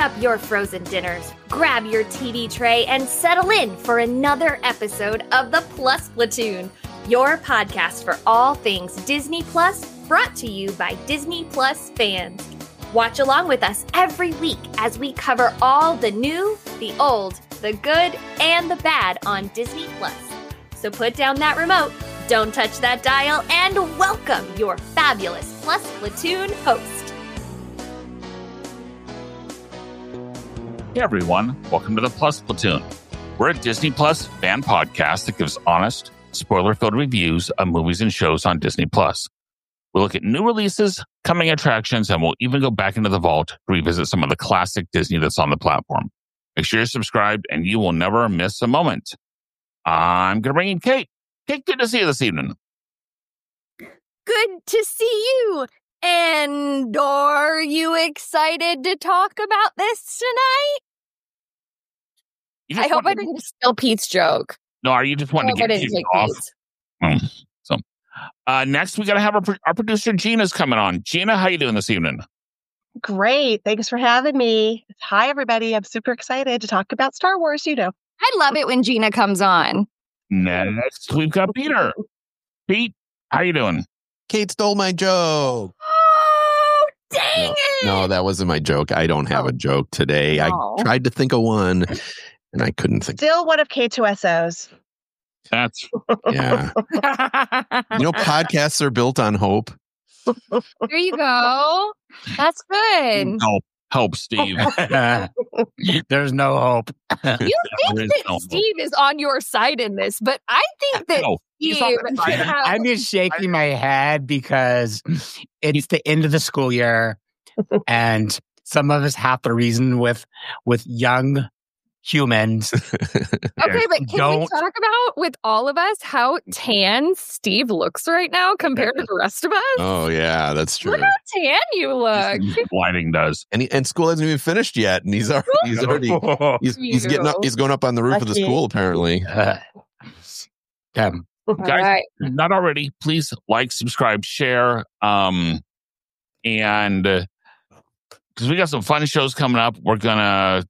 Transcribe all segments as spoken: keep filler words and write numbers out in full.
up your frozen dinners, grab your T V tray, and settle in for another episode of the Plus Platoon, your podcast for all things Disney Plus, brought to you by Disney Plus fans. Watch along with us every week as we cover all the new, the old, the good, and the bad on Disney Plus. So put down that remote, don't touch that dial, and welcome your fabulous Plus Platoon host. Hey everyone, welcome to the Plus Platoon. We're a Disney Plus fan podcast that gives honest, spoiler-filled reviews of movies and shows on Disney Plus. We'll look at new releases, coming attractions, and we'll even go back into the vault to revisit some of the classic Disney that's on the platform. Make sure you're subscribed and you will never miss a moment. I'm going to bring in Kate. Kate, good to see you this evening. Good to see you. And are you excited to talk about this tonight? I hope I didn't steal Pete's joke. No, are you just wanting to get Pete off? Mm. So, uh, next we got to have our, our producer Gina's coming on. Gina, how you doing this evening? Great. Thanks for having me. Hi, everybody. I'm super excited to talk about Star Wars, you know. I love it when Gina comes on. Next, we've got Peter. Pete, how you doing? Kate stole my joke. Oh, dang no, it. No, that wasn't my joke. I don't have oh. a joke today. No. I tried to think of one, and I couldn't think. Still one of K two S Os. That's... Yeah. You know, podcasts are built on hope. There you go. That's good. Help, help, Steve. There's no hope. You think that no Steve is on your side in this, but I think that No, Steve not should have... I'm just shaking my head because it's the end of the school year, and some of us have to reason with with young humans. Okay, but can Don't- we talk about, with all of us, how tan Steve looks right now compared to the rest of us? Oh, yeah, that's true. Look how tan you look. Lighting does. And he, and school hasn't even finished yet, and he's already he's already he's, he's getting up. He's going up on the roof of the Lucky. school apparently. Uh, um, All Guys, right. not already, please like, subscribe, share, um, and because uh, we got some fun shows coming up. We're gonna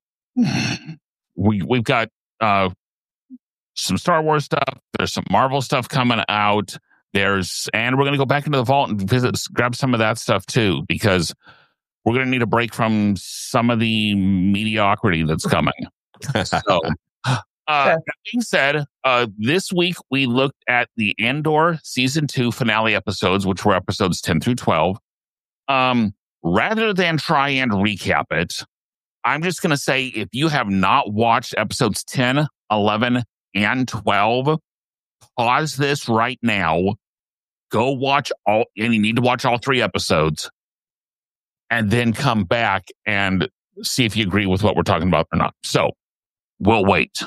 we we've got uh some Star Wars stuff. There's some Marvel stuff coming out. There's and we're gonna go back into the vault and visit, grab some of that stuff too, because we're gonna need a break from some of the mediocrity that's coming. So. Uh, that being said, uh, this week we looked at the Andor season two finale episodes, which were episodes ten through twelve. Um, rather than try and recap it, I'm just going to say, if you have not watched episodes ten, eleven, and twelve, pause this right now. Go watch all, and you need to watch all three episodes, and then come back and see if you agree with what we're talking about or not. So, we'll wait.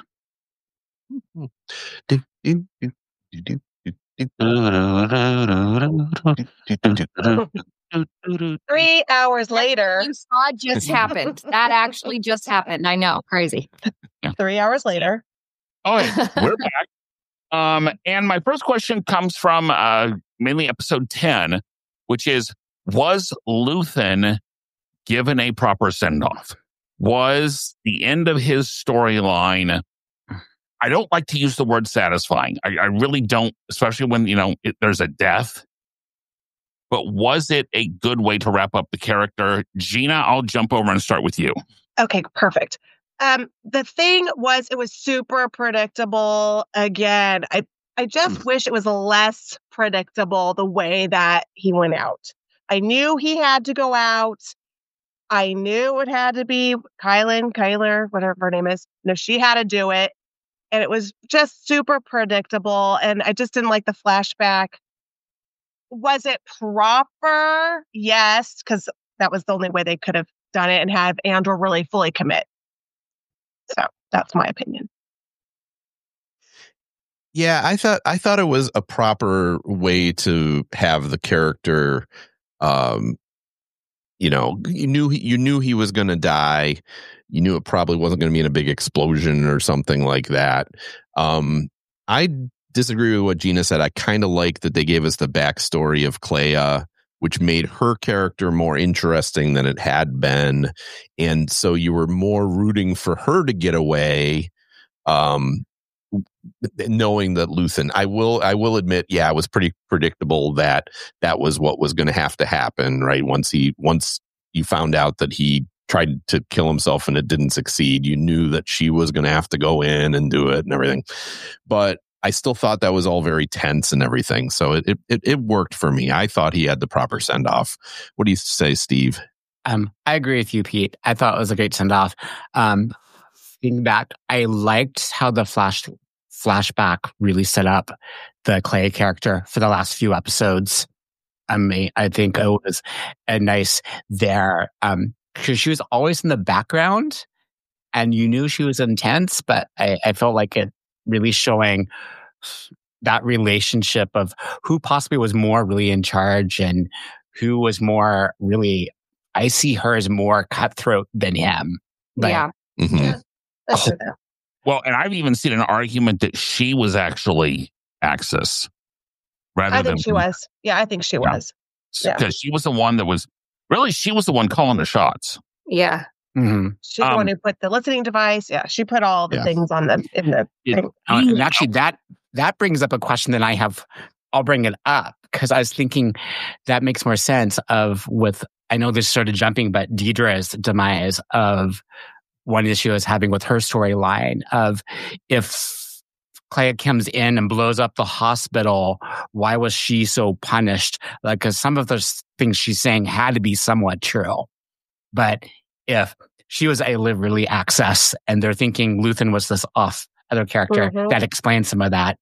Do, do, do, do, do, do, do. Three hours later. You saw just happened. That actually just happened. I know. Crazy. Three hours later. Oh, yeah, we're back. Um, and my first question comes from uh, mainly episode ten, which is, was Luthen given a proper send-off? Was the end of his storyline... I don't like to use the word satisfying. I, I really don't, especially when, you know, it, there's a death. But was it a good way to wrap up the character? Gina, I'll jump over and start with you. Okay, perfect. Um, the thing was, it was super predictable. Again, I, I just wish it was less predictable the way that he went out. I knew he had to go out. I knew it had to be Kylan, Kyler, whatever her name is. No, she had to do it. And it was just super predictable. And I just didn't like the flashback. Was it proper? Yes, because that was the only way they could have done it and have Andor really fully commit. So that's my opinion. Yeah, I thought I thought it was a proper way to have the character. Um, you know, you knew he, you knew he was going to die. You knew it probably wasn't going to be in a big explosion or something like that. Um, I disagree with what Gina said. I kind of like that they gave us the backstory of Clea which made her character more interesting than it had been. And so you were more rooting for her to get away, um, knowing that Luthen, I will, I will admit, yeah, it was pretty predictable that that was what was going to have to happen, right? Once he, once you found out that he tried to kill himself and it didn't succeed, you knew that she was going to have to go in and do it and everything. But I still thought that was all very tense and everything. So it, it, it worked for me. I thought he had the proper send off. What do you say, Steve? Um, I agree with you, Pete. I thought it was a great send off. Um, thinking back, I liked how the flash flashback really set up the Clea character for the last few episodes. I mean, I think it was a nice there, um, because she was always in the background and you knew she was intense, but I, I felt like it really showing that relationship of who possibly was more really in charge and who was more really, I see her as more cutthroat than him. But, yeah. Mm-hmm. Yeah, that's true. Well, and I've even seen an argument that she was actually Axis. Rather I think than she was. Yeah, I think she Yeah. was. Yeah. Because she was the one that was, really, she was the one calling the shots. Yeah. mm-hmm. She's the Um, one who put the listening device. Yeah, she put all the Yeah. things on the in the It- thing. Uh, and actually, that that brings up a question that I have. I'll bring it up because I was thinking that makes more sense. Of with, I know this sort of jumping, but Deidre's demise of one issue I was having with her storyline of if Clea comes in and blows up the hospital, why was she so punished? Like, because some of those things she's saying had to be somewhat true, but if she was a liberally access and they're thinking Luthen was this off other character, Mhm. that explains some of that.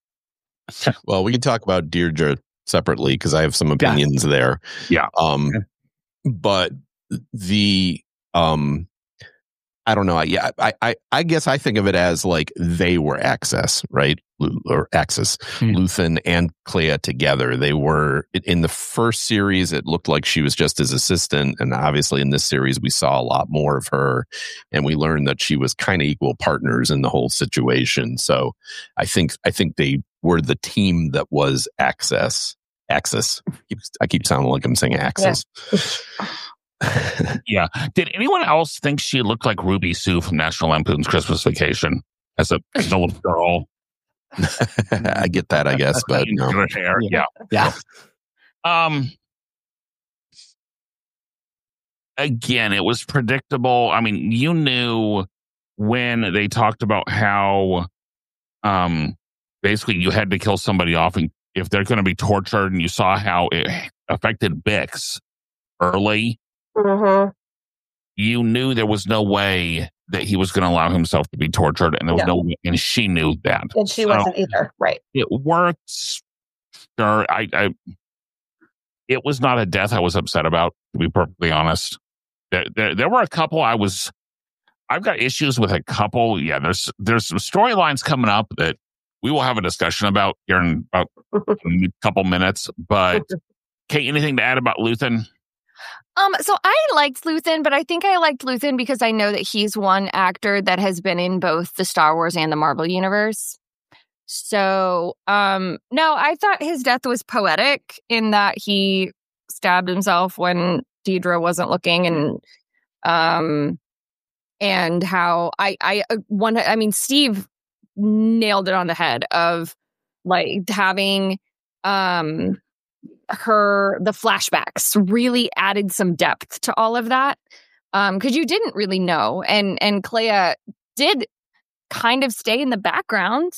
Well, we can talk about Deirdre separately because I have some opinions there. Yeah. Um, Okay. but the um, I don't know. I, yeah, I, I, I guess I think of it as like they were Access, right? Lu- Or Axis, Hmm. Luthen and Clea together. They were in the first series. It looked like she was just his assistant, and obviously in this series we saw a lot more of her, and we learned that she was kind of equal partners in the whole situation. So I think I think they were the team that was Access. Axis. I keep sounding like I'm saying Axis. Yeah. Did anyone else think she looked like Ruby Sue from National Lampoon's Christmas Vacation as a, as a little girl? I get that, I guess, but no. Her hair. Yeah. Yeah. Um. Again, it was predictable. I mean, you knew when they talked about how, um, basically you had to kill somebody off, and if they're going to be tortured, and you saw how it affected Bix early, Mm-hmm. you knew there was no way that he was going to allow himself to be tortured, and there was No. no, and she knew that. And she So, wasn't either. Right. It worked. Sure, I, I, it was not a death I was upset about, to be perfectly honest. There, there, there were a couple I was. I've got issues with a couple. Yeah, there's there's some storylines coming up that we will have a discussion about here in about a couple minutes. But Kate, anything to add about Luthen? Um, so I liked Luthen, but I think I liked Luthen because I know that he's one actor that has been in both the Star Wars and the Marvel universe. So, um, no, I thought his death was poetic in that he stabbed himself when Deidre wasn't looking, and um, and how I I uh, one I mean Steve nailed it on the head of like having um. her the flashbacks really added some depth to all of that, um because you didn't really know, and and Clea did kind of stay in the background,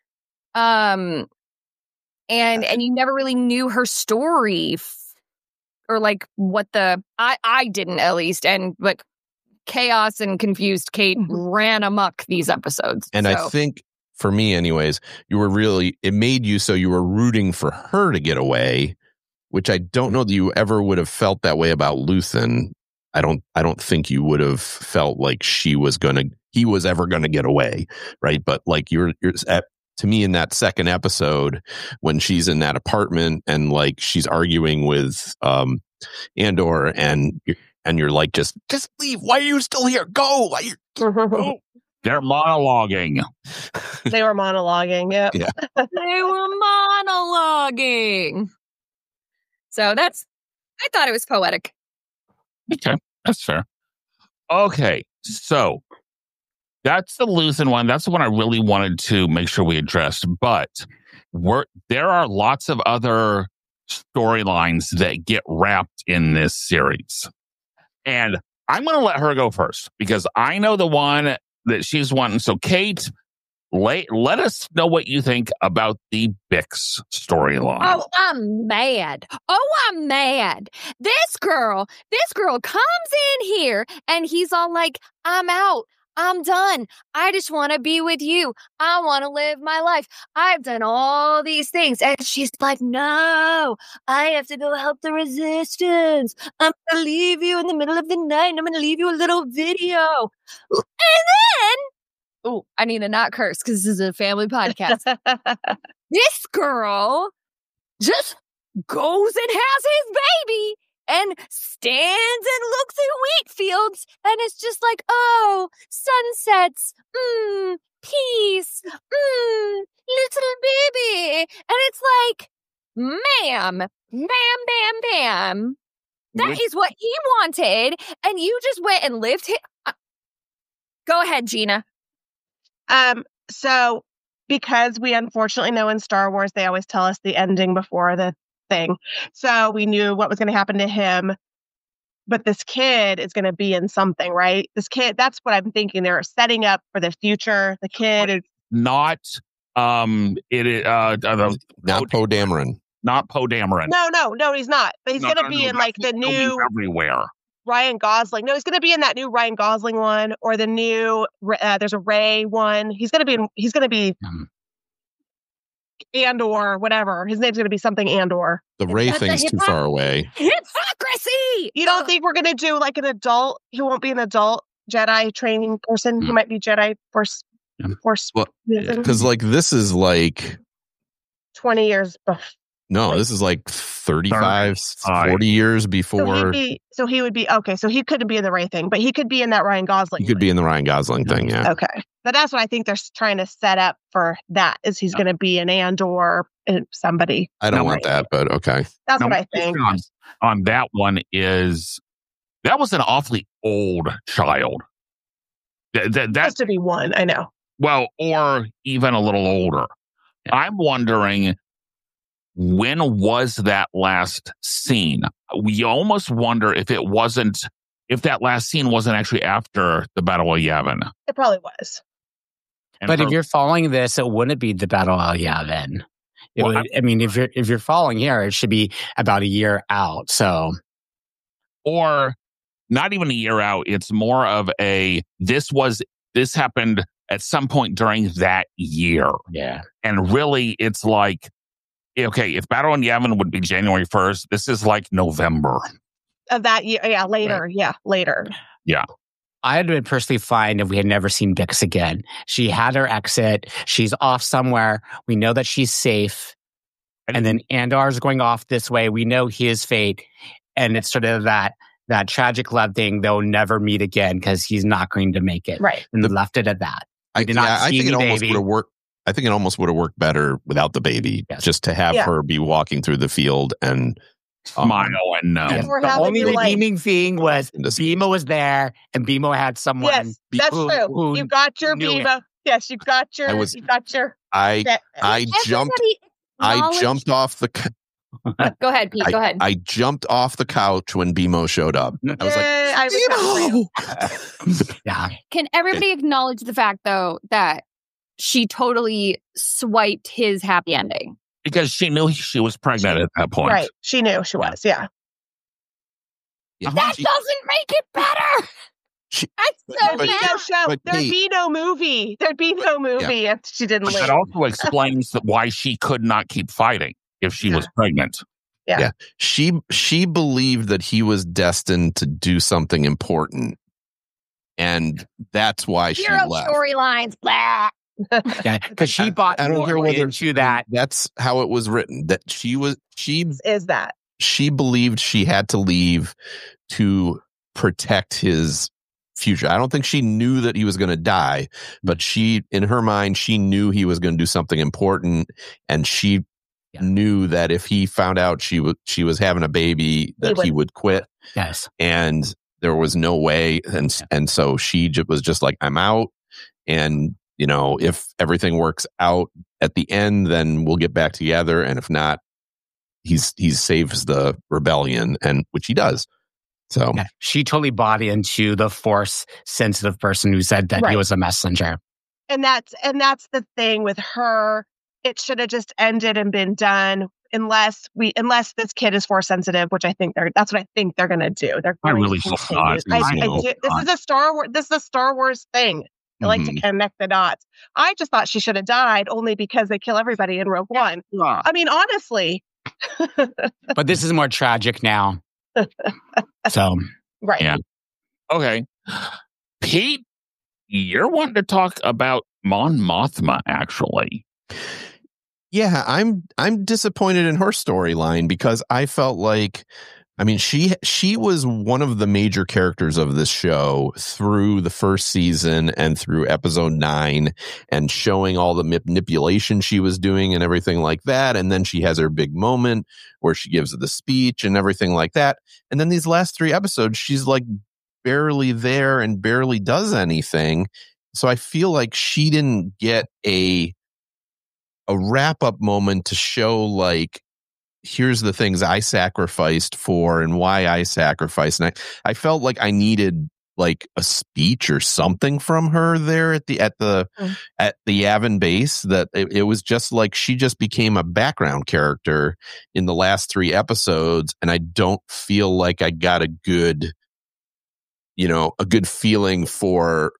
um and and you never really knew her story f- or like what the I I didn't, at least, and like chaos and confused Kate ran amok these episodes. And so. I think for me anyways, you were really, it made you so you were rooting for her to get away, which I don't know that you ever would have felt that way about Luthen. I don't, I don't think you would have felt like she was going to, he was ever going to get away. Right. But like you're, you're at, to me in that second episode, when she's in that apartment and like she's arguing with, um, Andor, and you're, and you're like, just, just leave. Why are you still here? Go. Why you, go. They're monologuing. They were monologuing. Yep. Yeah. They were monologuing. So that's I thought it was poetic. Okay, that's fair. Okay, so that's the Luthen one. That's the one I really wanted to make sure we addressed. But we're, there are lots of other storylines that get wrapped in this series. And I'm going to let her go first because I know the one that she's wanting. So, Kate, let, let us know what you think about the Bix storyline. Oh, I'm mad. Oh, I'm mad. This girl, this girl comes in here and he's all like, I'm out. I'm done. I just want to be with you. I want to live my life. I've done all these things. And she's like, no, I have to go help the resistance. I'm going to leave you in the middle of the night. And I'm going to leave you a little video. And then, oh, I need to not curse because this is a family podcast. This girl just goes and has his baby and stands and looks at wheat fields and it's just like, oh, sunsets, mmm, peace, mmm, little baby. And it's like, ma'am, bam, bam, bam. That Which- is what he wanted. And you just went and lived him. Uh, go ahead, Gina. Um, so because we unfortunately know in Star Wars, they always tell us the ending before the thing. So we knew what was going to happen to him, but this kid is going to be in something, right? This kid, that's what I'm thinking. They're setting up for the future. The kid is Not, um, it is, uh, uh, Not Poe Dameron. not Poe Dameron. no, no, no, he's not. But he's No, going to no, be no, in like the that's what's going new everywhere. Ryan Gosling. No, he's going to be in that new Ryan Gosling one or the new, uh, there's a Ray one. He's going to be in, he's going to be Hmm. Andor, whatever. His name's going to be something Andor. The Ray That's a thing's too hip-hop- far away. Hypocrisy! You don't think we're going to do like an adult, he won't be an adult Jedi training person? He Mm. might be Jedi Force, Yeah. Force Well, using Because like this is like twenty years before. no, this is like thirty-five, thirty-five. forty years So, before he'd be, so he would be, okay, so he couldn't be in the Ray thing, but he could be in that Ryan Gosling. he could be in the Ryan Gosling thing. Yeah. Okay. But that's what I think they're s- trying to set up for that is he's going to be an Andor and somebody. I don't No, want that, but okay. That's Now, what I my think. question On, on that one is that was an awfully old child. That, that, that Has to be one. I know. well, or even a little older. I'm wondering, when was that last scene? We almost wonder if it wasn't, if that last scene wasn't actually after the Battle of Yavin. It probably was. And But if her- you're following this, it wouldn't be the Battle of Yavin. It Well, would, I mean, if you're if you're following here, it should be about a year out. So or not even a year out, it's more of a, this was, this happened at some point during that year. yeah, And really, it's like, okay, if Battle in Yavin would be January first, this is like November. Of that year. Yeah. Later. Yeah. Later. I had been personally fine if we had never seen Bix again. She had her exit. She's off somewhere. We know that she's safe. And then Andar's going off this way. We know his fate. And it's sort of that that tragic love thing. They'll never meet again because he's not going to make it. Right. And The- left it at that. I, did not yeah, I see think it the almost baby. would have worked. I think it almost would have worked better without the baby, Yes. just to have Yeah. her be walking through the field and um, Smile and no. And we're the having only to, like- redeeming thing was And this- Bimo was there and Bimo had someone. Yes. be- That's who- true. who You got your knew it. Biba. Yes. You got your, I was- you got your, I that- I jumped Everybody I acknowledge- jumped off the c- Go ahead, Pete. Go ahead. I jumped off the couch when BMO showed up. I was like, Yay, I was happy for you. BMO! Yeah. Can everybody acknowledge the fact, though, that she totally swiped his happy ending? Because she knew she was pregnant at that point. Right. She knew she was. Yeah. Yeah, That she- doesn't make it better. She- I'm but- so There'd be mad. no show. but There'd Kate- be no movie. There'd be no movie if she didn't But leave. that also explains that why she could not keep fighting if she was pregnant. she she believed that he was destined to do something important, and that's why she Hero left. storylines. Blah. Yeah. Because she bought I don't care more whether into that. That's how it was written. That she was she Is that? she believed she had to leave to protect his future. I don't think she knew that he was going to die, but she, in her mind, she knew he was going to do something important, and she Yeah. knew that if he found out she was she was having a baby, that would- he would quit. Yes. And there was no way. And, Yeah. and so she j- was just like, I'm out. And, you know, if everything works out at the end, then we'll get back together. And if not, he's, he saves the rebellion, and which he does. So Yeah. She totally bought into the force sensitive person who said that Right. he was a messenger. And that's and that's the thing with her. It should have just ended and been done, unless we unless this kid is force sensitive, which I think they're that's what I think they're gonna do. They're I going really to hope continue. not. I, I I hope do, this not. is a Star Wars this is a Star Wars thing. They like Mhm. to connect the dots. I just thought she should have died only because they kill everybody in Rogue One. I mean, honestly. But this is more tragic now. So Right. Yeah. Okay. Pete, you're wanting to talk about Mon Mothma, actually. yeah, I'm I'm disappointed in her storyline because I felt like, I mean, she she was one of the major characters of this show through the first season and through episode nine, and showing all the manipulation she was doing and everything like that. And then she has her big moment where she gives the speech and everything like that. And then these last three episodes, she's like barely there and barely does anything. So I feel like she didn't get a a wrap up moment to show, like, here's the things I sacrificed for and why I sacrificed. And I, I felt like I needed like a speech or something from her there at the, at the, Mm. at the Yavin base, that it, it was just like, she just became a background character in the last three episodes. And I don't feel like I got a good, you know, a good feeling for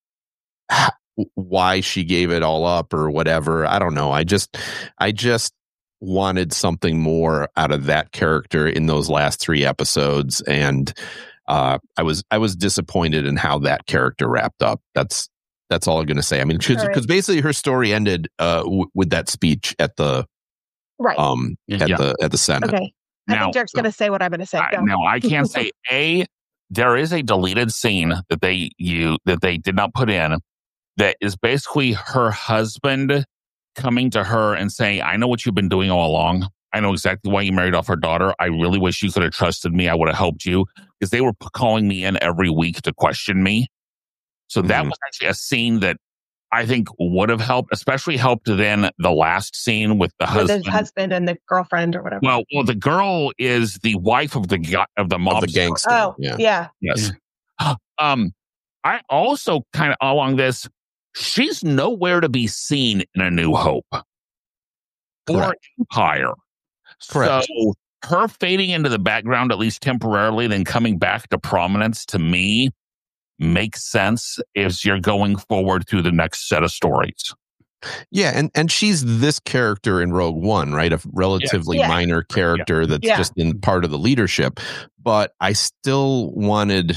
why she gave it all up or whatever. I don't know. I just, I just wanted something more out of that character in those last three episodes. And uh, I was, I was disappointed in how that character wrapped up. That's, that's all I'm going to say. I mean, because All right. basically her story ended uh, w- with that speech at the, Right. um, Yeah. at Yeah. the, at the Senate. Okay. I Now- think Derek's going to say what I'm going to say. I, Go. now I can't say a. There is a deleted scene that they you that they did not put in that is basically her husband coming to her and saying, "I know what you've been doing all along. I know exactly why you married off her daughter. I really wish you could have trusted me. I would have helped you," because they were p- calling me in every week to question me. So that Mhm. was actually a scene that I think would have helped, especially helped then the last scene with the With husband. his husband and the girlfriend or whatever. Well, well, the girl is the wife of the gu- of the mob Of the gangster. oh, yeah. yeah. Yes. Um, I also kind of along this, she's nowhere to be seen in A New Hope or Correct. Empire. Correct. So her fading into the background, at least temporarily, then coming back to prominence, to me, makes sense as you're going forward through the next set of stories. Yeah, and, and she's this character in Rogue One, right? A relatively Yeah. minor character that's Yeah. just in part of the leadership. But I still wanted...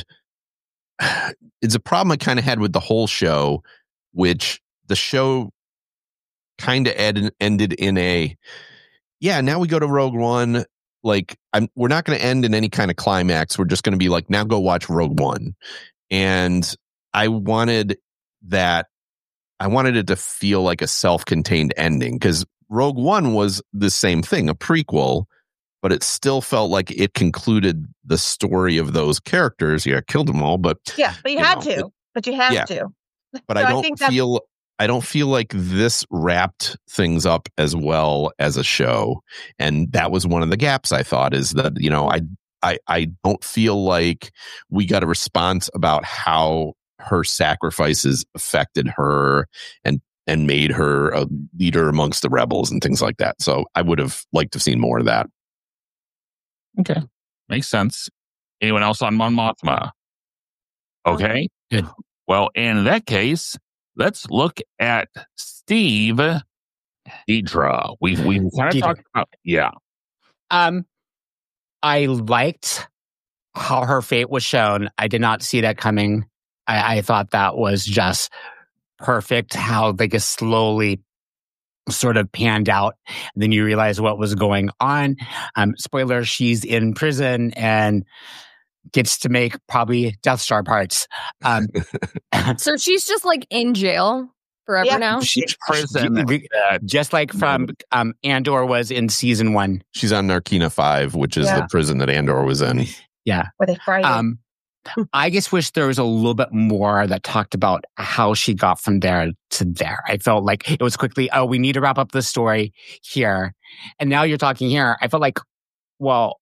It's a problem I kind of had with the whole show, which the show kind of ed- ended in a... Yeah, now we go to Rogue One. Like, I'm, we're not going to end in any kind of climax. We're just going to be like, now go watch Rogue One. And I wanted that... I wanted it to feel like a self-contained ending, because Rogue One was the same thing, a prequel, but it still felt like it concluded the story of those characters. Yeah, killed them all, but Yeah. But you, You had know, to. But you have yeah. to. but So I I don't think that's- feel I don't feel like this wrapped things up as well as a show, and that was one of the gaps I thought, is that, you know, I I I don't feel like we got a response about how her sacrifices affected her and and made her a leader amongst the rebels and things like that. So I would have liked to have seen more of that. Okay. Makes sense. Anyone else on Mon Mothma? Okay. Good. Well, in that case, let's look at Steve Deidre. We we kind of Deidre. talked about, yeah. Um, I liked how her fate was shown. I did not see that coming. I, I thought that was just perfect, how they just slowly sort of panned out. And then you realize what was going on. Um, spoiler, she's in prison and gets to make probably Death Star parts. Um, So she's just like in jail forever Yeah. now. She's prison. We- that- Just like from um, Andor was in season one. She's on Narkina five, which is Yeah. the prison that Andor was in. Yeah. Where they fry you. Um, I just wish there was a little bit more that talked about how she got from there to there. I felt like it was quickly, oh, we need to wrap up the story here. And now you're talking here. I felt like, well,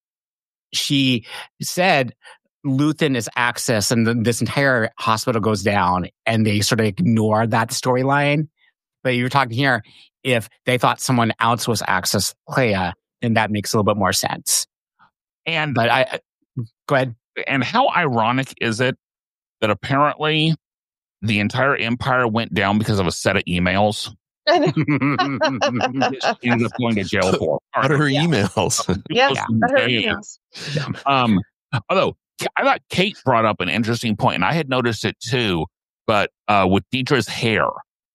she said Luthen is access and then this entire hospital goes down and they sort of ignore that storyline. But you're talking here, if they thought someone else was access Leia, then that makes a little bit more sense. and But I, go ahead. and how ironic is it that apparently the entire empire went down because of a set of emails I know. she ended up going to jail for? What are her Yeah. emails? Yeah, Yeah. I heard Yeah. emails. Um, although I thought Kate brought up an interesting point, and I had noticed it too. But uh, with Deidre's hair,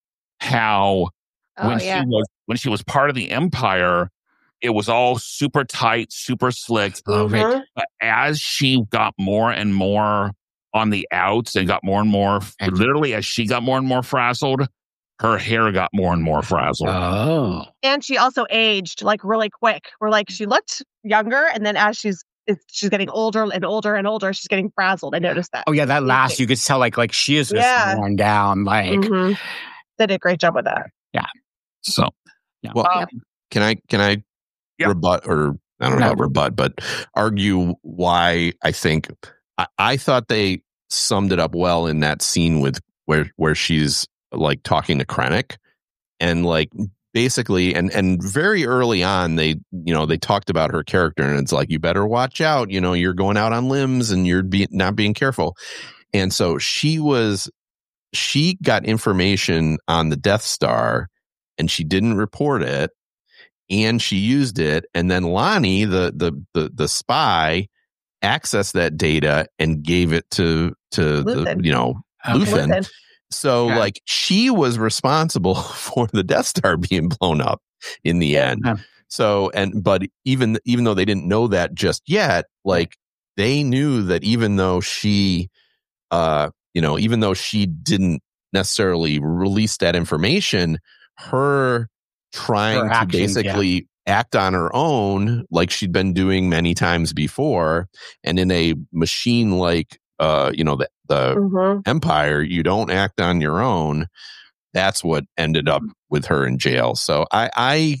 how Oh, when yeah. she was when she was part of the Empire, it was all super tight, super slick. Oh, right. Mhm. But as she got more and more on the outs and got more and more, And- literally as she got more and more frazzled, her hair got more and more frazzled. Oh. And she also aged like really quick. Where like she looked younger, and then as she's it's, she's getting older and older and older, she's getting frazzled. I noticed that. Oh yeah, that last you could tell like like she is just Yeah. worn down. Like Mhm. They did a great job with that. So, Well, um, can I can I Yeah. rebut or I don't know No. about rebut, but argue why I think I, I thought they summed it up well in that scene with where where she's like talking to Krennic and like basically and and very early on they you know they talked about her character and it's like you better watch out, you know, you're going out on limbs and you're be, not being careful. And so she was she got information on the Death Star and she didn't report it and she used it. And then Lonnie, the, the, the, the spy accessed that data and gave it to, to the, Luthen. you know, Okay. Luthen. Luthen. So Okay. like she was responsible for the Death Star being blown up in the end. Yeah. So, and, but even, even though they didn't know that just yet, like they knew that even though she, uh, you know, even though she didn't necessarily release that information, her trying Her to actions, basically act on her own, like she'd been doing many times before, and in a machine like, uh, you know, the, the Mhm. Empire, you don't act on your own. That's what ended up with her in jail. So I, I,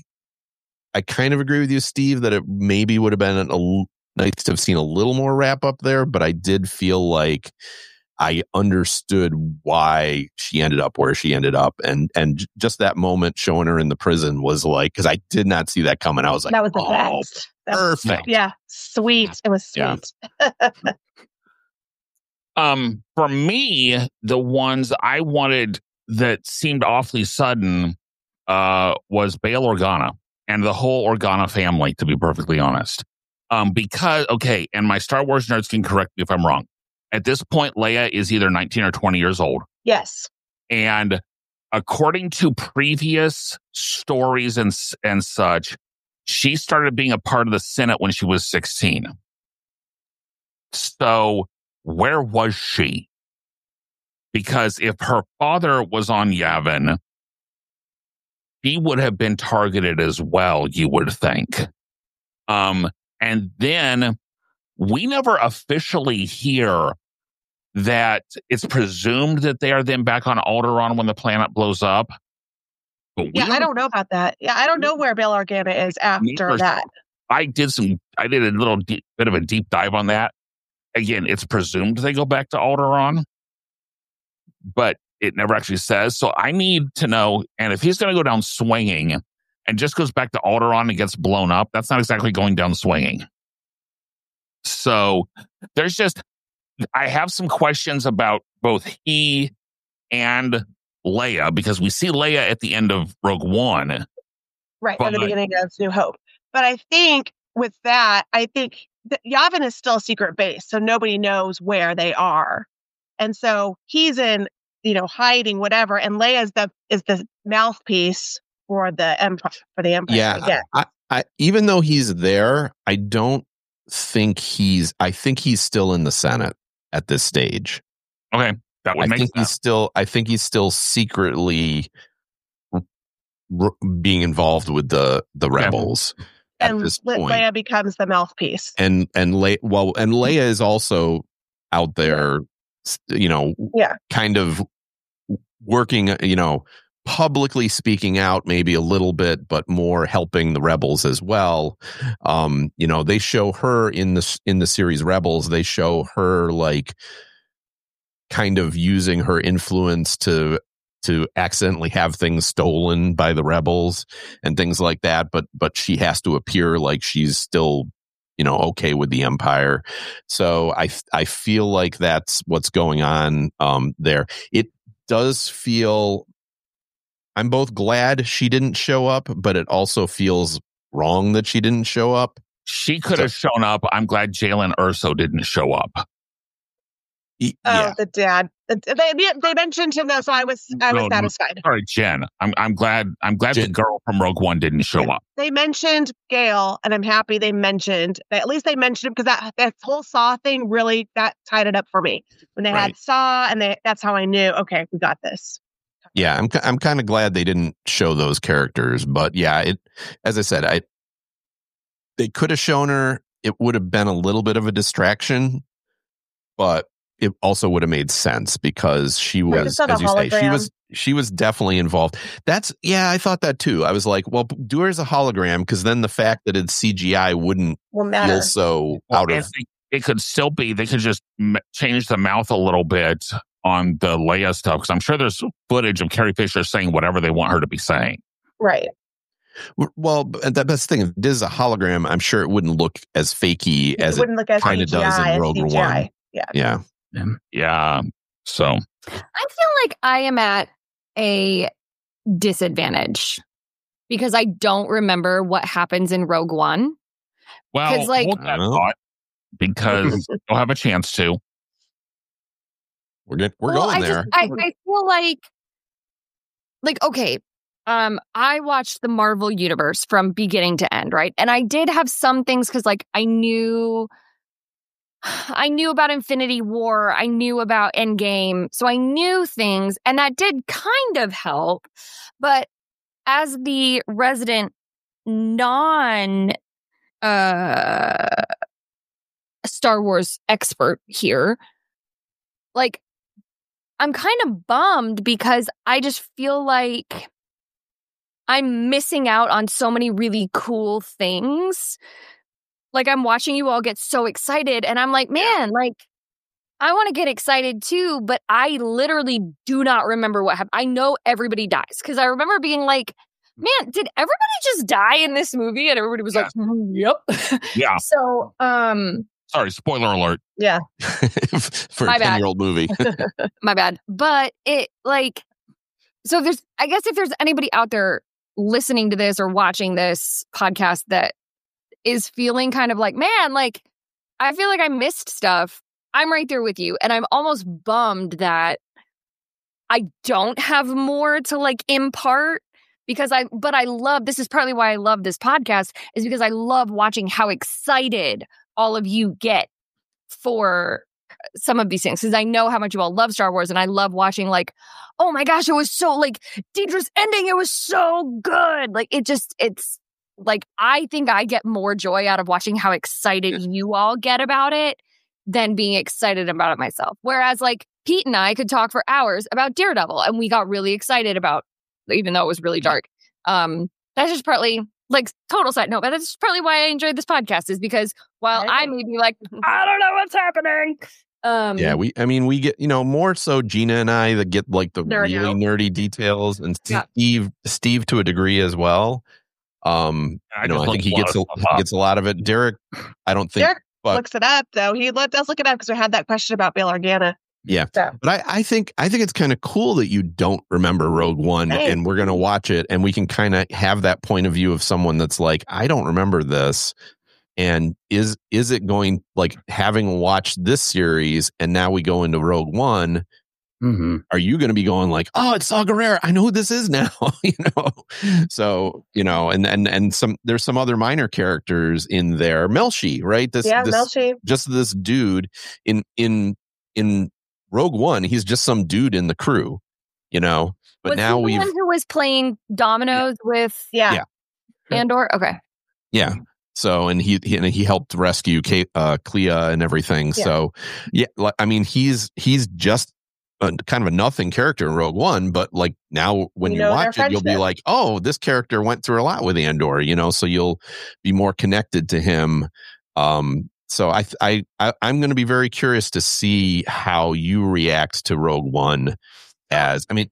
I kind of agree with you, Steve, that it maybe would have been a, a nice to have seen a little more wrap up there, but I did feel like I understood why she ended up where she ended up, and and just that moment showing her in the prison was like, because I did not see that coming. I was like, That was the oh, best. That was- perfect. yeah, sweet. It was Yeah. sweet. um, for me, the ones I wanted that seemed awfully sudden uh, was Bail Organa and the whole Organa family, to be perfectly honest. Um, because, okay, and my Star Wars nerds can correct me if I'm wrong. At this point, Leia is either nineteen or twenty years old. Yes. And according to previous stories and, s- and such, she started being a part of the Senate when she was sixteen. So where was she? Because if her father was on Yavin, he would have been targeted as well, you would think. Um, and then we never officially hear that it's presumed that they are then back on Alderaan when the planet blows up. But we Yeah, I don't know about that. Yeah, I don't know where Bail Organa is after Neither- that. I did some, I did a little deep, bit of a deep dive on that. Again, it's presumed they go back to Alderaan, but it never actually says. So I need to know, and if he's going to go down swinging and just goes back to Alderaan and gets blown up, that's not exactly going down swinging. So there's just, I have some questions about both he and Leia, because we see Leia at the end of Rogue One. Right, at the But- beginning of New Hope. But I think with that, I think that Yavin is still a secret base, so nobody knows where they are. And so he's in, you know, hiding, whatever, and Leia is the is the mouthpiece for the empire for the empire. Yeah, again. I, I, even though he's there, I don't think he's. I think he's still in the Senate at this stage. Okay. That would I make think sense. he's still. I think he's still secretly r- r- being involved with the the Okay. rebels at And this Le- point. Leia becomes the mouthpiece. and and Le- well, and Leia is also out there, s- you know, Yeah. kind of working, you know, publicly speaking out maybe a little bit, but more helping the rebels as well. Um, you know, they show her in the in the series Rebels. They show her like kind of using her influence to to accidentally have things stolen by the rebels and things like that. But but she has to appear like she's still, you know, okay with the Empire. So I I feel like that's what's going on um, there. It does feel. I'm both glad she didn't show up, but it also feels wrong that she didn't show up. She could So- have shown up. I'm glad Jalen Urso didn't show up. E- Oh, yeah, the dad. They, they they mentioned him though, so I was I was No, no. satisfied. Sorry, Jen. I'm I'm glad I'm glad the Jen- girl from Rogue One didn't show up. They mentioned Gail, and I'm happy they mentioned at least they mentioned him because that that whole Saw thing really that tied it up for me when they Right. had Saw, and they that's how I knew okay, we got this. yeah. I'm ki- I'm kind of glad they didn't show those characters, but yeah, it. As I said, I they could have shown her. It would have been a little bit of a distraction, but it also would have made sense because she Like, was, it's not a as you say, she hologram. was she was definitely involved. That's yeah, I thought that too. I was like, well, do her as a hologram because then the fact that it's C G I wouldn't Will matter. feel so Well, out I of. think it could still be. They could just m- change the mouth a little bit on the Leia stuff because I'm sure there's footage of Carrie Fisher saying whatever they want her to be saying. Right. Well, and that, that's the thing. If it is a hologram, I'm sure it wouldn't look as fakey as it it. wouldn't look as kinda C G I does in as Rogue C G I. One. Yeah. Yeah, Yeah. So I feel like I am at a disadvantage because I don't remember what happens in Rogue One. well, 'Cause, like- hold that Well. thought because you'll have a chance to. we're get, we're Well, going I there. Just, I, I feel like, like okay, um, I watched the Marvel universe from beginning to end, right? And I did have some things because, like, I knew, I knew about Infinity War, I knew about Endgame, so I knew things, and that did kind of help. But as the resident non uh Star Wars expert here, like, I'm kind of bummed because I just feel like I'm missing out on so many really cool things. Like, I'm watching you all get so excited, and I'm like, man, like, I want to get excited too, but I literally do not remember what happened. I know everybody dies because I remember being like, man, did everybody just die in this movie? And everybody was Yeah. like, "Mm, yep. Yeah. So, um, Sorry, spoiler alert. Yeah. For My a bad. ten year old movie. my bad. But it like, so there's, I guess if there's anybody out there listening to this or watching this podcast that is feeling kind of like, man, like, I feel like I missed stuff. I'm right there with you. And I'm almost bummed that I don't have more to like impart because I, but I love, this is partly why I love this podcast is because I love watching how excited all of you get for some of these things because I know how much you all love Star Wars and I love watching like, oh my gosh, it was so like Deidre's ending. It was so good. Like it just, it's like, I think I get more joy out of watching how excited you all get about it than being excited about it myself. Whereas like Pete and I could talk for hours about Daredevil and we got really excited about, even though it was really dark. Um, that's just partly like total side note, but that's partly why I enjoyed this podcast is because while I may be like, I don't know what's happening. Um, Yeah, we. I mean, we get you know more so Gina and I that get like the Nerd really out. nerdy details, and Yeah. Steve, Steve to a degree as well. Um, I you know, just I think looked he a lot gets of a, stuff he up. gets a lot of it. Derek, I don't think, Derek but looks it up though. He lo- does look it up because we had that question about Bail Organa. yeah, So. but I, I think I think it's kind of cool that you don't remember Rogue One, Right. and we're gonna watch it, and we can kind of have that point of view of someone that's like, I don't remember this. And is is it going like having watched this series and now we go into Rogue One? Mm-hmm. Are you going to be going like, oh, it's Saw Gerrera, I know who this is now, you know? So you know, and and and some there's some other minor characters in there. Melshi, right? This Yeah, this Melshi. just this dude in in in Rogue One, he's just some dude in the crew, you know. But was now he the we've one who was playing dominoes yeah. with yeah. yeah. Andor? Okay. Yeah. So, and he, he and he helped rescue Kate, uh, Clea and everything. Yeah. So, yeah, I mean, he's he's just a, kind of a nothing character in Rogue One, but like now when you, you watch it, you'll be like, oh, this character went through a lot with Andor, you know. So you'll be more connected to him. Um, so I, I, I I'm going to be very curious to see how you react to Rogue One. As I mean,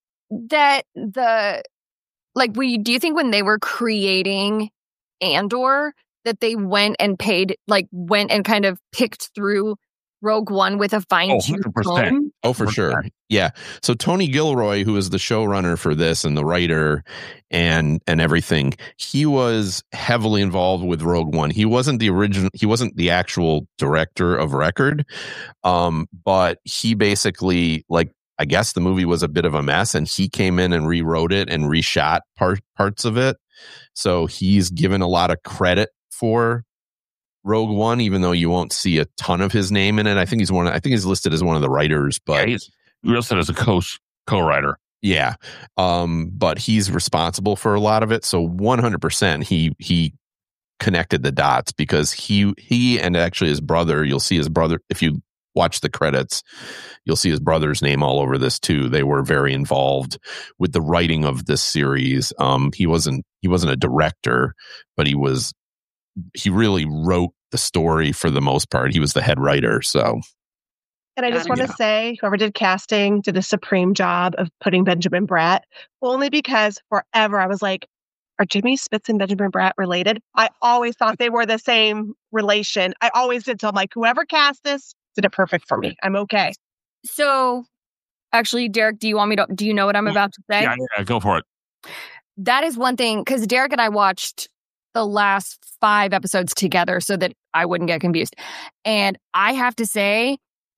that the like, we do you think when they were creating Andor that they went and paid, like went and kind of picked through Rogue One with a fine tooth comb? Oh, for sure. Yeah. So Tony Gilroy, who is the showrunner for this and the writer and and everything, he was heavily involved with Rogue One. He wasn't the original, he wasn't the actual director of record. Um, but he basically, like, I guess the movie was a bit of a mess and he came in and rewrote it and reshot part, parts of it. So he's given a lot of credit for Rogue One, even though you won't see a ton of his name in it. I think he's one. I think he's listed as one of the writers, but yeah, he's listed as a co co-writer. Yeah, um, but he's responsible for a lot of it. So one hundred percent, he he connected the dots because he he and actually his brother. You'll see his brother if you watch the credits. You'll see his brother's name all over this too. They were very involved with the writing of this series. Um, he wasn't he wasn't a director, but he was. He really wrote the story for the most part. He was the head writer. So, and I just want to yeah. say, whoever did casting did a supreme job of putting Benjamin Bratt. Only because forever I was like, "Are Jimmy Smits and Benjamin Bratt related?" I always thought they were the same relation. I always did. So I'm like, whoever cast this did it perfect for me. I'm okay. So, actually, Derek, do you want me to? Do you know what I'm about to say? Yeah, yeah go for it. That is one thing, because Derek and I watched the last five episodes together so that I wouldn't get confused. And I have to say,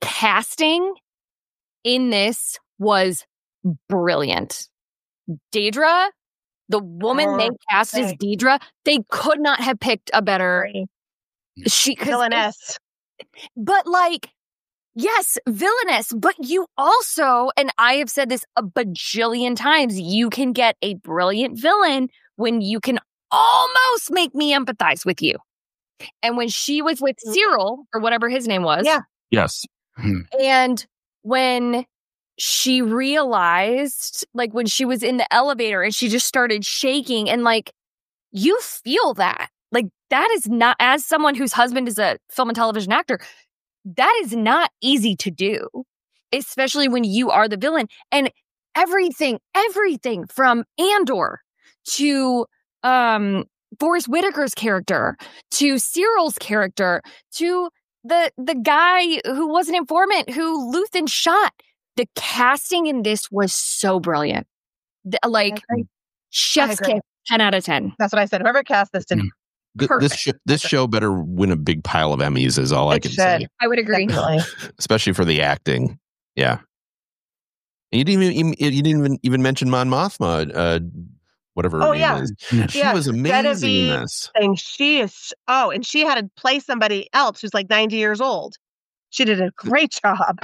casting in this was brilliant. Daedra, the woman oh, they cast okay. as Daedra, they could not have picked a better she villainess. But like, yes, villainous, but you also, and I have said this a bajillion times, you can get a brilliant villain when you can almost make me empathize with you. And when she was with Cyril, or whatever his name was. Yeah. Yes. And when she realized, like when she was in the elevator and she just started shaking and like, you feel that. Like that is not, as someone whose husband is a film and television actor, that is not easy to do, especially when you are the villain. And everything, everything from Andor to um, Forrest Whitaker's character, to Cyril's character, to the the guy who was an informant who Luthen shot. The casting in this was so brilliant. The, like, chef's kiss, ten out of ten. That's what I said. Whoever cast this did Th- this sh- this show better win a big pile of Emmys is all it I can should. say. I would agree. Especially for the acting. Yeah. And you didn't even you didn't even, even mention Mon Mothma, uh, whatever her oh, name yeah. is. Yeah. She was amazing in this. And she is oh, and she had to play somebody else who's like ninety years old. She did a great job.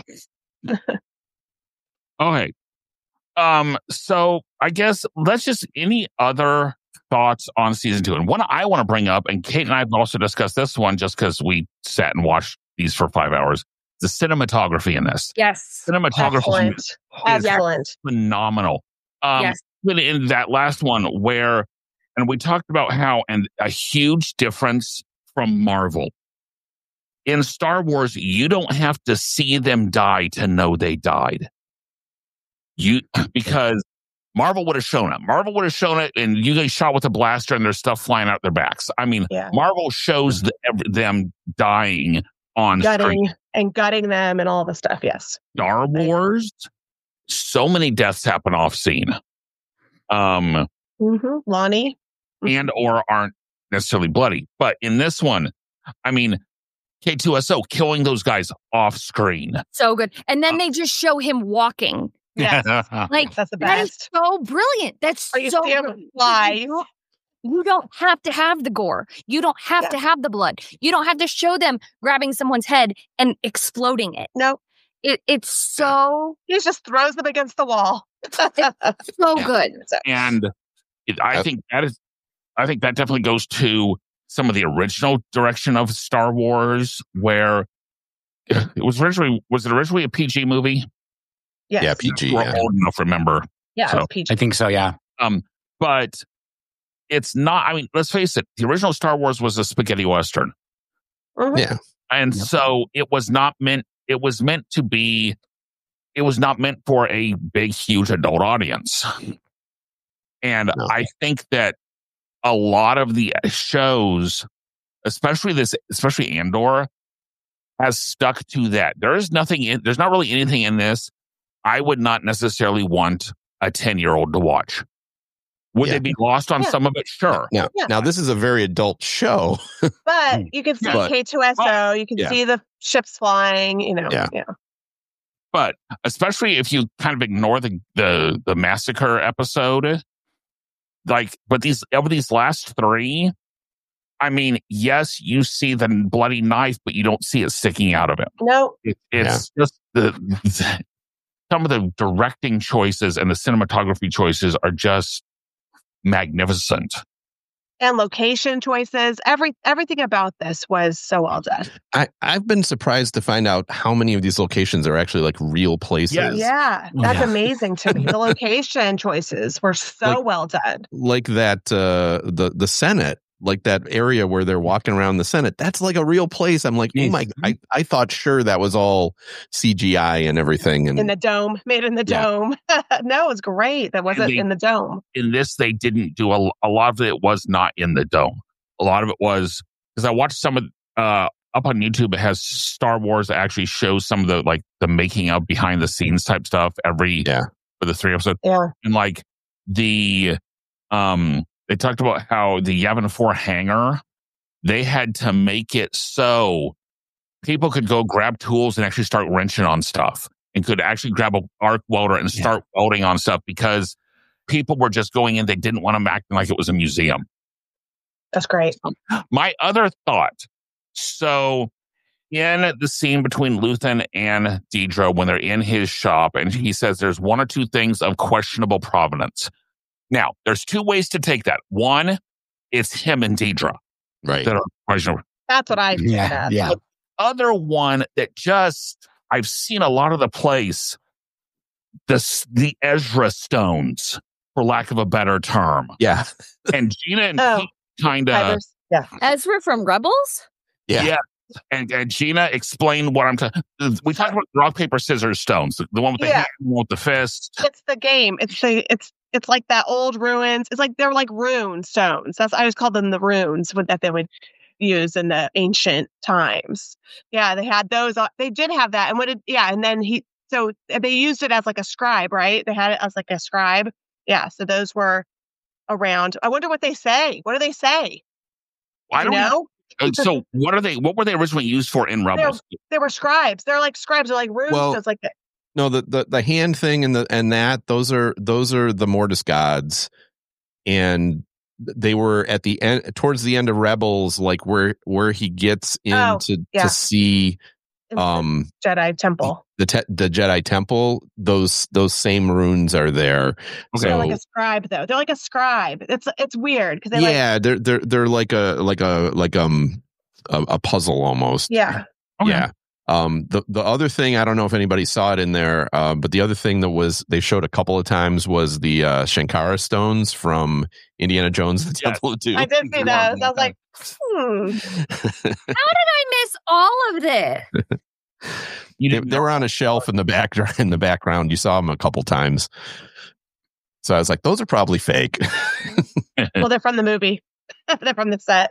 Okay. Um, so I guess let's just any other thoughts on season two. And one I want to bring up, and Kate and I have also discussed this one just because we sat and watched these for five hours. The cinematography in this. Yes. Cinematography Excellent. is Excellent. phenomenal. Um, yes. In that last one where, and we talked about how, and a huge difference from Marvel. In Star Wars, you don't have to see them die to know they died. You, because Marvel would have shown it. Marvel would have shown it, and you get shot with a blaster, and there's stuff flying out their backs. I mean, yeah. Marvel shows the, them dying on gutting screen. And gutting them and all the stuff. Yes. Star Wars, so many deaths happen off scene, um, mm-hmm. Lonnie, and or aren't necessarily bloody. But in this one, I mean, K two S O killing those guys off screen, so good. And then uh, they just show him walking. Yes. Like that's the best. That is so brilliant. That's Are you so fly. You don't have to have the gore. You don't have yeah. to have the blood. You don't have to show them grabbing someone's head and exploding it. No. It, it's so He just throws them against the wall. so Yeah. good. And it, I think that is, I think that definitely goes to some of the original direction of Star Wars, where it was originally, was it originally a P G movie? Yes. Yeah, P G. We're Yeah. old enough to remember. Yeah, So- it was P G. I think so, yeah. Um, but it's not, I mean, let's face it, the original Star Wars was a spaghetti Western. Mhm. Yeah. And Yep. so it was not meant, it was meant to be, it was not meant for a big, huge adult audience. And No. I think that a lot of the shows, especially this, especially Andor, has stuck to that. There is nothing in, there's not really anything in this I would not necessarily want a ten year old to watch. Would Yeah. they be lost on Yeah. some of it? Sure. Now, Yeah. now this is a very adult show. But you can see But- K two S O, you can Yeah. see the ships flying, you know. Yeah. Yeah. But especially if you kind of ignore the, the, the massacre episode, like, but these, over these last three, I mean, yes, you see the bloody knife, but you don't see it sticking out of it. No, It, it's just the, some of the directing choices and the cinematography choices are just magnificent. and location choices, every everything about this was so well done. I, I've been surprised to find out how many of these locations are actually like real places. Yes. Yeah, Oh, that's yeah. amazing to me. The location choices were so Like- well done. Like that, uh, the the Senate, like that area where they're walking around the Senate. That's like a real place. I'm like, oh my! I, I thought sure that was all C G I and everything. And In the dome, made in the Yeah. dome. No, it was great. That wasn't they- in the dome. In this, they didn't do a, a lot of it was not in the dome. A lot of it was because I watched some of uh up on YouTube. It has Star Wars that actually shows some of the like the making of behind the scenes type stuff every Yeah. for the three episodes. Yeah. And like the um they talked about how the Yavin four hangar, they had to make it so people could go grab tools and actually start wrenching on stuff and could actually grab a arc welder and Yeah. start welding on stuff because people were just going in. They didn't want them acting like it was a museum. That's great. My other thought. So in the scene between Luthen and Dedra, when they're in his shop and he says there's one or two things of questionable provenance. Now, there's two ways to take that. One, it's him and Dedra right. that are questionable. That's what I did. Yeah, yeah. Other one that just, I've seen a lot of the place, the, s- the Ezra stones, for lack of a better term. Yeah. And Gina and Oh. Pete kind of, Fibers. Yeah. Ezra from Rebels? Yeah. Yeah. And, and Gina explained what I'm talking. We talked about rock paper scissors stones, the, the one with the Yeah. hand, the one with the fist. It's the game. It's the it's it's like that old ruins. It's like they're like rune stones. That's I always called them the runes with, that they would use in the ancient times. Yeah, they had those. on- They did have that. And what did yeah? And then he so they used it as like a scribe, right? They had it as like a scribe. Yeah. So those were around. I wonder what they say. What do they say? I You don't know. know, Uh, So what are they? What were they originally used for in Rebels? they were scribes. They're like scribes. They're like runes. Well, so it's like No, the, the the hand thing and the and that those are those are the Mortis gods, and they were at the end towards the end of Rebels, like where where he gets in Oh, to yeah. to see in the um Jedi temple. the te- the Jedi temple. Those those same runes are there. Okay. They're So like a scribe, though. They're like a scribe. It's it's weird because they like yeah, they're they're they're like a like a like um a, a puzzle almost. yeah. Okay. Yeah. Um, the the other thing, I don't know if anybody saw it in there, uh, but the other thing that was they showed a couple of times was the uh, Shankara stones from Indiana Jones: The Yes. Temple of Doom. I did see those. I was like, hmm. How did I miss all of this? You they, didn't they know. were on a shelf in the back in the background. You saw them a couple times. So I was like, those are probably fake. Well, they're from the movie. They're from the set.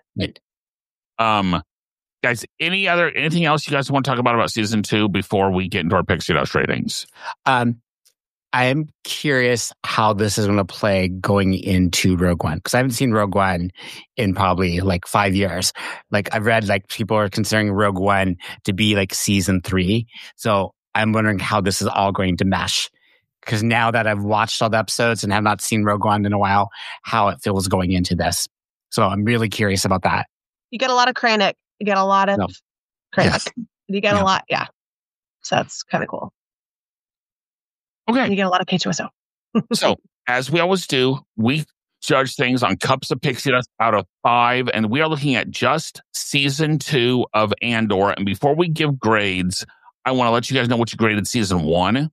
Um, guys, any other anything else you guys want to talk about about season two before we get into our Pixie Dust ratings? Um, I am curious how this is going to play going into Rogue One, because I haven't seen Rogue One in probably like five years. Like I've read like people are considering Rogue One to be like season three. So I'm wondering how this is all going to mesh. Because now that I've watched all the episodes and have not seen Rogue One in a while, how it feels going into this. So I'm really curious about that. You get a lot of Krennic. You get a lot of No. Krennic. Yes. You get Yeah. a lot. Yeah. So that's kind of cool. Okay. And you get a lot of K two S O. So, as we always do, we judge things on cups of pixie dust out of five, and we are looking at just season two of Andor. And before we give grades, I want to let you guys know what you graded season one.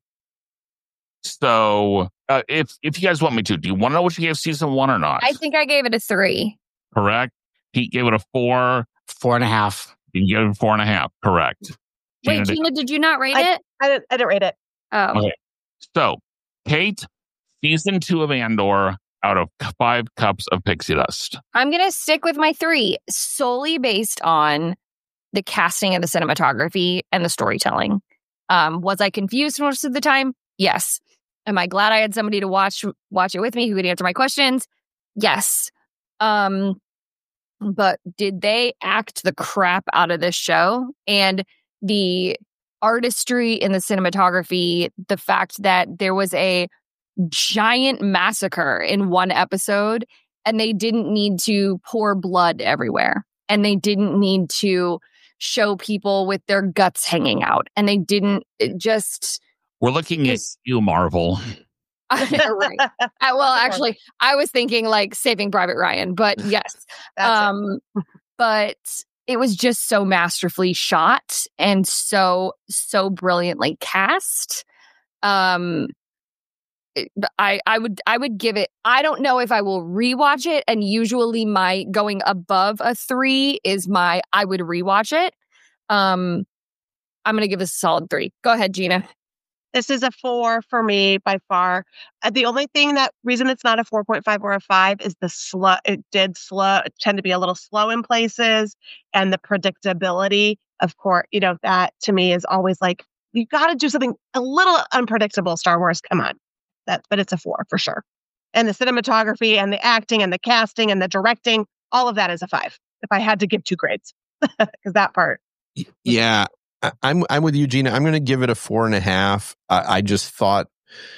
So, uh, if if you guys want me to, do you want to know what you gave season one or not? I think I gave it a three. Correct. Pete gave it a four. Four and a half. You gave it four and a half. Correct. Wait, Gina, Gina, did you not rate I- it? I didn't, I didn't rate it. Oh, Okay. So, Kate, season two of Andor out of five cups of pixie dust. I'm going to stick with my three solely based on the casting and the cinematography and the storytelling. Um, was I confused most of the time? Yes. Am I glad I had somebody to watch watch it with me who could answer my questions? Yes. Um, but did they act the crap out of this show? And the artistry in the cinematography, the fact that there was a giant massacre in one episode and they didn't need to pour blood everywhere, and they didn't need to show people with their guts hanging out, and they didn't it just We're looking at you, Marvel. right. Uh, well, actually, I was thinking like Saving Private Ryan, but yes. That's it. um but it was just so masterfully shot and so so brilliantly cast. um it- I I would I would give it. I don't know if I will rewatch it, and usually my going above a three is my I would rewatch it. Um, I'm gonna give this a solid three. Go ahead, Gina. This is a four for me by far. Uh, the only thing that reason it's not a four point five or a five is the slow. It did slow, it tend to be a little slow in places, and the predictability. Of course, you know that to me is always like you got to do something a little unpredictable. Star Wars, come on, that. But it's a four for sure. And the cinematography and the acting and the casting and the directing, all of that is a five. If I had to give two grades, because that part. Yeah, I- I'm I'm with you, Gina. I'm going to give it a four and a half. I, I just thought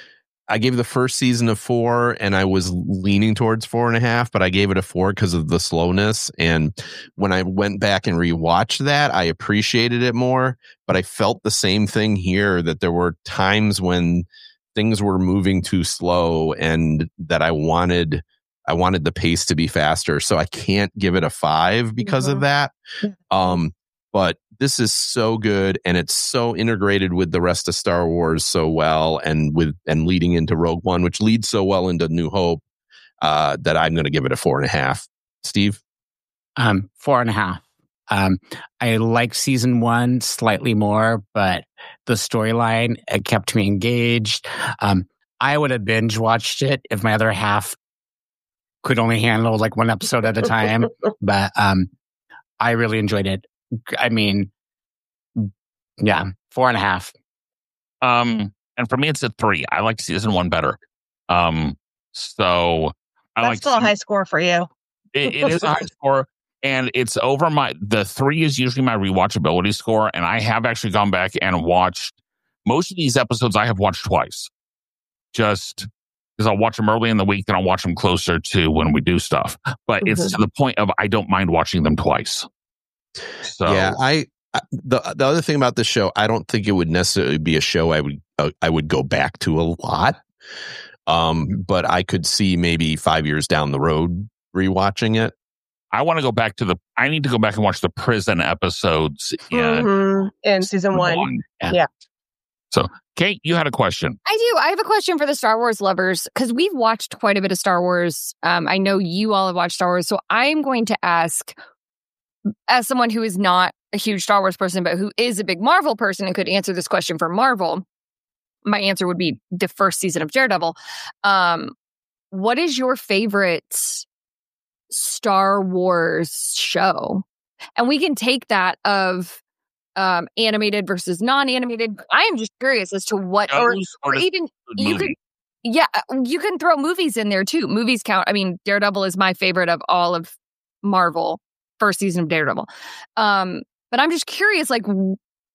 I gave the first season a four, and I was leaning towards four and a half, but I gave it a four because of the slowness. And when I went back and rewatched that, I appreciated it more. But I felt the same thing here, that there were times when things were moving too slow, and that I wanted I wanted the pace to be faster. So I can't give it a five because Mhm. of that. Um, but this is so good, and it's so integrated with the rest of Star Wars so well, and with and leading into Rogue One, which leads so well into New Hope, uh, that I'm going to give it a four and a half. Steve? Um, four and a half. Um, I like season one slightly more, but the storyline, it kept me engaged. Um, I would have binge watched it if my other half could only handle like one episode at a time. But um, I really enjoyed it. I mean, yeah, four and a half. Um, and for me, it's a three. I like season one better. Um, so I That's like still a high score for you. it, it is a high score, and it's over my. The three is usually my rewatchability score, and I have actually gone back and watched most of these episodes. I have watched twice, just because I'll watch them early in the week, and I'll watch them closer to when we do stuff. But it's Mhm. to the point of I don't mind watching them twice. So Yeah, I I- the the other thing about this show, I don't think it would necessarily be a show I would uh, I would go back to a lot. Um, but I could see maybe five years down the road rewatching it. I want to go back to the. I need to go back and watch the prison episodes in Mhm. In season one. Yeah. Yeah. So, Kate, you had a question. I do. I have a question for the Star Wars lovers because we've watched quite a bit of Star Wars. Um, I know you all have watched Star Wars, so I'm going to ask, as someone who is not a huge Star Wars person, but who is a big Marvel person and could answer this question for Marvel, my answer would be the first season of Daredevil. Um, what is your favorite Star Wars show? And we can take that of um, animated versus non-animated. I am just curious as to what, or, Shows or just even you movie? could, yeah, you can throw movies in there too. Movies count. I mean, Daredevil is my favorite of all of Marvel. First season of Daredevil. Um, but I'm just curious, like, w-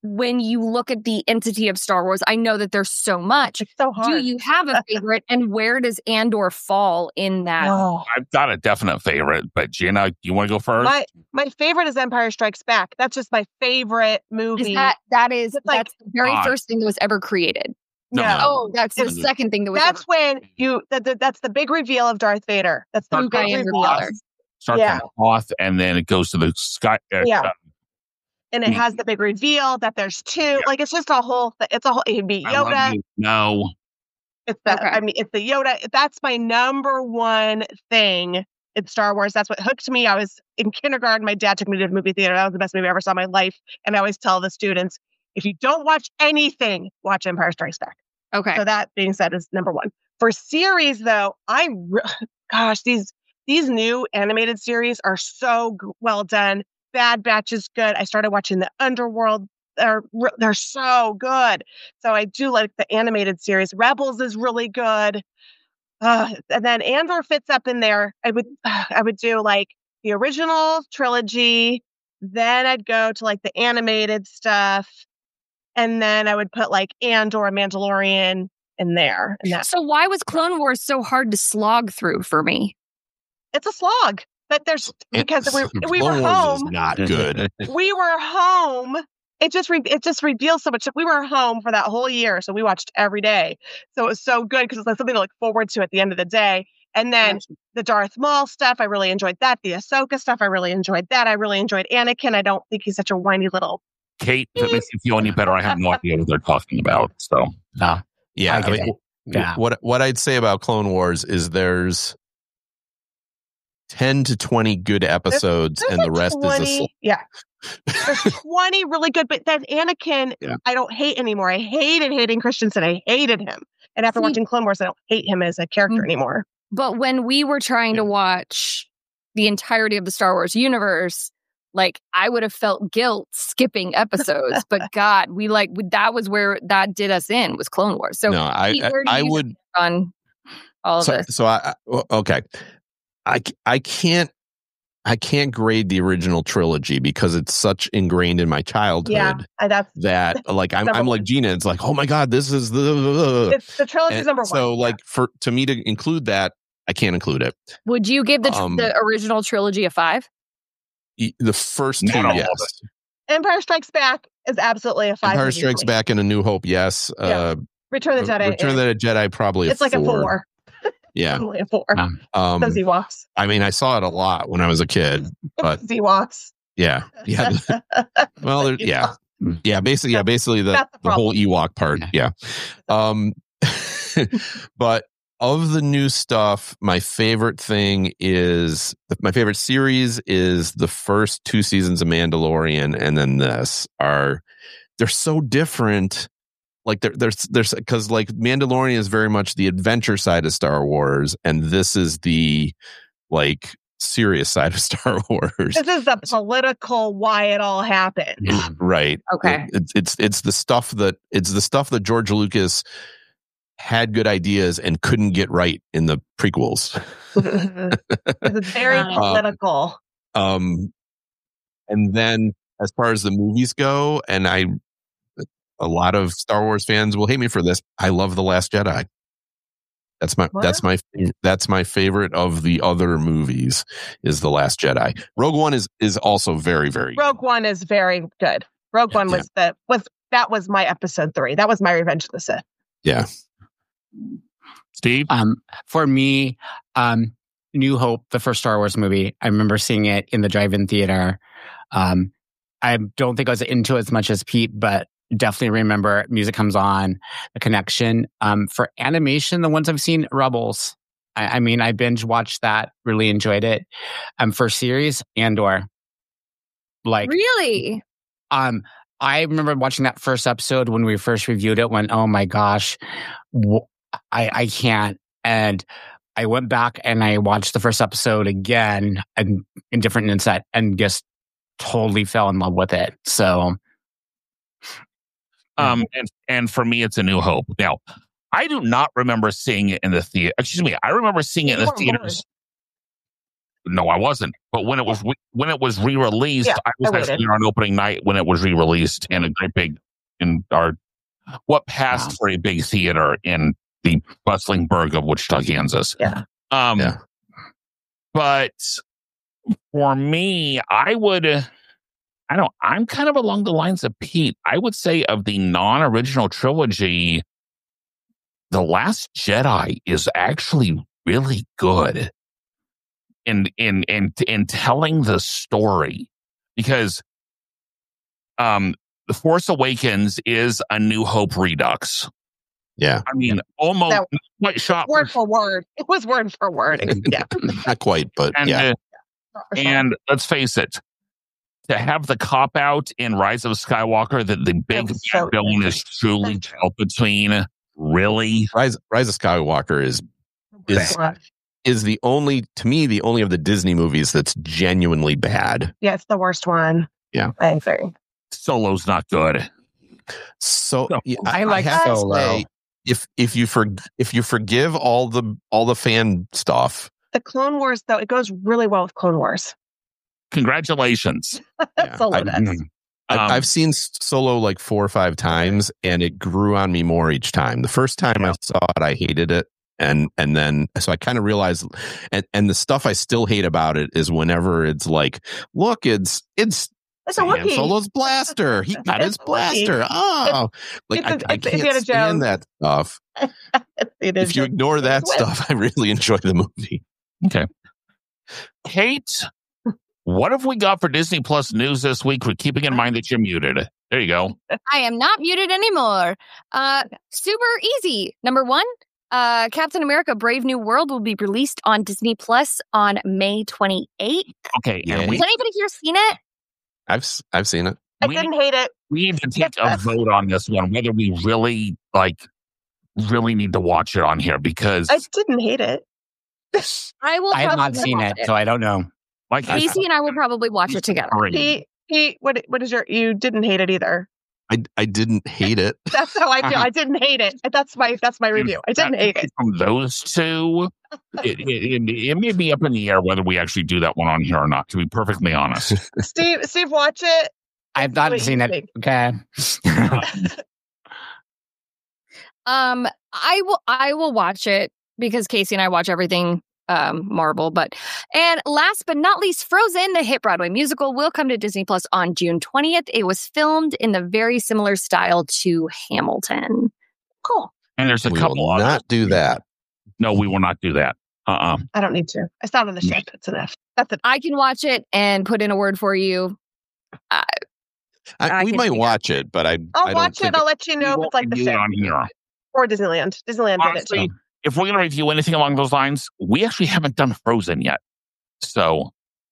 when you look at the entity of Star Wars, I know that there's so much. It's so hard. Do you have a favorite, and where does Andor fall in that? Oh. I've got a definite favorite, but Gina, you want to go first? My my favorite is Empire Strikes Back. That's just my favorite movie. Is that that is It's like- that's the very Ah. first thing that was ever created? No, No. no. Oh, that's the It's- second thing that was. That's ever when you that, that that's the big reveal of Darth Vader. That's the Darth big Vader. reveal. Starts Yeah. on the Hoth, and then it goes to the sky. Uh, Yeah. uh, And it has the big reveal that there's two. Like it's just a whole th- it's a whole it'd be I love Yoda. you. No. It's the Okay. I mean it's the Yoda. That's my number one thing in Star Wars. That's what hooked me. I was in kindergarten. My dad took me to the movie theater. That was the best movie I ever saw in my life. And I always tell the students, if you don't watch anything, watch Empire Strikes Back. Okay. So that being said is number one. For series though, I re- gosh, these these new animated series are so g- well done. Bad Batch is good. I started watching the Underworld. They're re- they're so good. So I do like the animated series. Rebels is really good. Uh, and then Andor fits up in there. I would I would do like the original trilogy. Then I'd go to like the animated stuff. And then I would put like Andor, Mandalorian in there. And that So why was Clone Wars so hard to slog through for me? it's a slog. But there's because we we were Clone Wars is home. not good. We were home. It just re- it just reveals so much. We were home for that whole year, so we watched every day. So it was so good because it's like something to look forward to at the end of the day. And then the Darth Maul stuff, I really enjoyed that. The Ahsoka stuff, I really enjoyed that. I really enjoyed Anakin. I don't think he's such a whiny little. Kate, if it makes you feel any better, I have no idea what they're talking about. So, No. Yeah, I I get mean, it. Yeah. what what I'd say about Clone Wars is there's ten to twenty good episodes, There's and the like rest twenty, is a sl- yeah. There's twenty really good, but then Anakin, Yeah. I don't hate anymore. I hated Hayden Christensen. I hated him. And after See- watching Clone Wars, I don't hate him as a character Mm. anymore. But when we were trying to watch the entirety of the Star Wars universe, like I would have felt guilt skipping episodes. But God, we like that was where that did us in was Clone Wars. So no, I Pete, I, where do I you would on all of so, this. so I I- well, okay, I c- I can't I can't grade the original trilogy because it's such ingrained in my childhood Yeah, I, that's that like I'm Number I'm like one. Gina. It's like, oh my god, this is the it's the trilogy's and number one. so yeah. like for to me to include that, I can't include it. Would you give the tr- um, the original trilogy a five? E- The first two, Not all of yes. it. Empire Strikes Back is absolutely a five. Empire movie Strikes for me. Back and A New Hope, yes. Yeah. Uh, Return of the Jedi. Return of the Jedi, probably a it's like four. a four. Yeah. Definitely a four. Um, Um, Those Ewoks. I mean, I saw it a lot when I was a kid. But- Those Ewoks. Yeah. Yeah. Well, there, yeah. Yeah. Basically, yeah. Basically, the, That's the the whole problem. Ewok part. Yeah. Um, but of the new stuff, my favorite thing is my favorite series is the first two seasons of Mandalorian, and then this are they're so different. Like there, there's there's because like Mandalorian is very much the adventure side of Star Wars, and this is the like serious side of Star Wars. This is the political why it all happened. yeah. Right. Okay. It- it's it's it's the stuff that it's the stuff that George Lucas had good ideas and couldn't get right in the prequels. It's very Um, political. Um, and then as far as the movies go, and I, a lot of Star Wars fans will hate me for this. I love The Last Jedi. That's my What? that's my that's my favorite of the other movies is The Last Jedi. Rogue One is is also very very good. Rogue One is very good. Rogue Yeah, One was the was that was my episode three. That was my Revenge of the Sith. Yeah. Steve? Um, for me, um, New Hope, the first Star Wars movie, I remember seeing it in the drive-in theater. Um, I don't think I was into it as much as Pete, but definitely remember music comes on, the connection. Um, for animation, the ones I've seen, Rebels. I, I mean, I binge watched that, really enjoyed it. Um, for series, Andor. Like, Really? um, I remember watching that first episode when we first reviewed it. When oh my gosh, wh- I I can't. And I went back and I watched the first episode again and in different insight and just totally fell in love with it. So Um, and, and for me, it's A New Hope. Now, I do not remember seeing it in the theater. Excuse me. I remember seeing it in You the weren't born. theaters. No, I wasn't. But when it was re- when it was re-released, Yeah, I was I actually waited. there on opening night when it was re-released in a great big in our what passed Wow. for a big theater in the bustling burg of Wichita, Kansas. Yeah. Um, Yeah. But for me, I would. I don't. I'm kind of along the lines of Pete. I would say of the non-original trilogy, The Last Jedi is actually really good in in in in telling the story, because um The Force Awakens is a New Hope redux. Yeah. I mean, almost That- not quite shot Word for, for word. It was word for word. Yeah. Not quite, but and yeah. uh, not for sure. and let's face it, to have the cop out in Rise of Skywalker that the big was so villain good. is truly That's true. Palpatine, really? Rise Rise of Skywalker is is Yeah, is the only, to me, the only of the Disney movies that's genuinely bad. it's the worst one. Yeah. I agree. Solo's not good. So No. yeah, I like have to Solo. say, if if you for if you forgive all the all the fan stuff, The Clone Wars, though, it goes really well with Clone Wars. Congratulations. Yeah, Solo I- does. Mm. I, Um, I've seen Solo like four or five times, and it grew on me more each time. The first time I saw it, I hated it, and and then so I kind of realized, and and the stuff I still hate about it is whenever it's like, look, it's it's It's a Han Wookiee. Solo's blaster. He got It's his a Wookiee. blaster. Oh, like it's I, a- I it's can't Indiana Jones. stand that stuff. It is If you just- ignore that it's stuff, I really enjoy the movie. Okay. Kate, what have we got for Disney Plus news this week? We're keeping in mind that you're muted. There you go. I am not muted anymore. Uh, super easy. Number one, uh, Captain America: Brave New World will be released on Disney Plus on May twenty-eighth. Okay. Yeah. And Has we, anybody here seen it? I've s- I've seen it. I we, didn't hate it. we need to take a vote on this one, whether we really, like, really need to watch it on here, because, I didn't hate it. I will. I have not probably seen watch it, so I don't know. like, I- Casey and I will probably watch it together. Sorry. Pete, Pete, what what is your? You didn't hate it either. I I didn't hate it. That's how I feel. I didn't hate it. That's my that's my review. I didn't hate it. From those two, it, it, it, it may be up in the air whether we actually do that one on here or not, to be perfectly honest. Steve, Steve, watch it. I've not What do seen you it. think? Okay. Um, I will. I will watch it because Casey and I watch everything um Marvel. But and last but not least, Frozen, the hit Broadway musical, will come to Disney Plus on June twentieth. It was filmed in the very similar style to Hamilton. Cool. And there's a We couple will others. not do that. No, we will not do that. Uh-uh. I don't need to. I saw it on the ship. It's enough. That's it. I can watch it and put in a word for you. I, I we can might see that. watch it, but I I'll I don't watch think it. I'll let you know if We it's like won't the do it ship on here. or Disneyland. Disneyland did it Honestly, too. if we're going to review anything along those lines, we actually haven't done Frozen yet. So,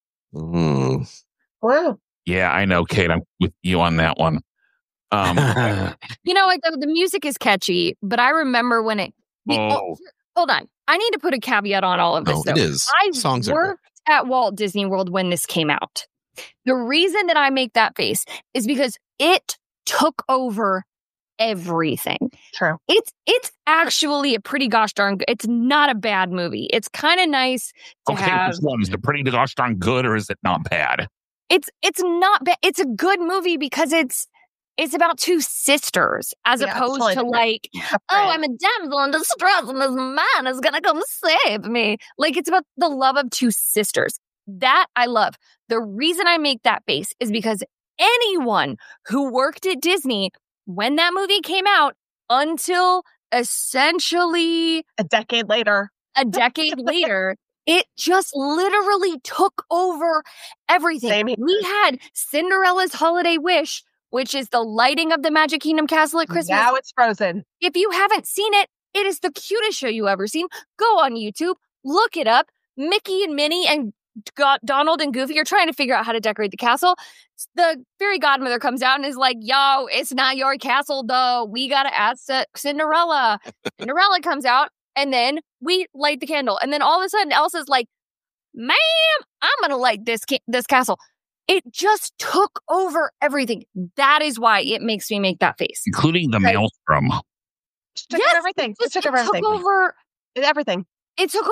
Mm. Wow. yeah, I know, Kate. I'm with you on that one. Um, You know, like the, the music is catchy, but I remember when it. the- oh, Hold on, I need to put a caveat on all of this. No, though. it is. I Songs are worked at Walt Disney World when this came out. The reason that I make that face is because it took over everything. True. It's it's actually a pretty gosh darn good. It's not a bad movie. It's kind of nice to okay. have. Which one? Is it pretty gosh darn good, or is it not bad? It's it's not bad. It's a good movie because it's it's about two sisters as Yeah, it's opposed totally to different. like, A oh, friend. I'm a damsel in distress and this man is gonna come save me. Like, it's about the love of two sisters. That I love. The reason I make that face is because anyone who worked at Disney when that movie came out until essentially a decade later. a decade later, it just literally took over everything. Same here. We had Cinderella's Holiday Wish, which is the lighting of the Magic Kingdom castle at Christmas. Now it's Frozen. If you haven't seen it, it is the cutest show you ever seen. Go on YouTube, look it up. Mickey and Minnie and Go- Donald and Goofy are trying to figure out how to decorate the castle. The fairy godmother comes out and is like, yo, it's not your castle, though. We got to ask C- Cinderella. Cinderella comes out, and then we light the candle. And then all of a sudden, Elsa's like, ma'am, I'm going to light this ca- this castle. It just took over everything. That is why it makes me make that face. Including the Right. Maelstrom. It took Yes, over everything. It Just- took over it took everything. over Everything. it took over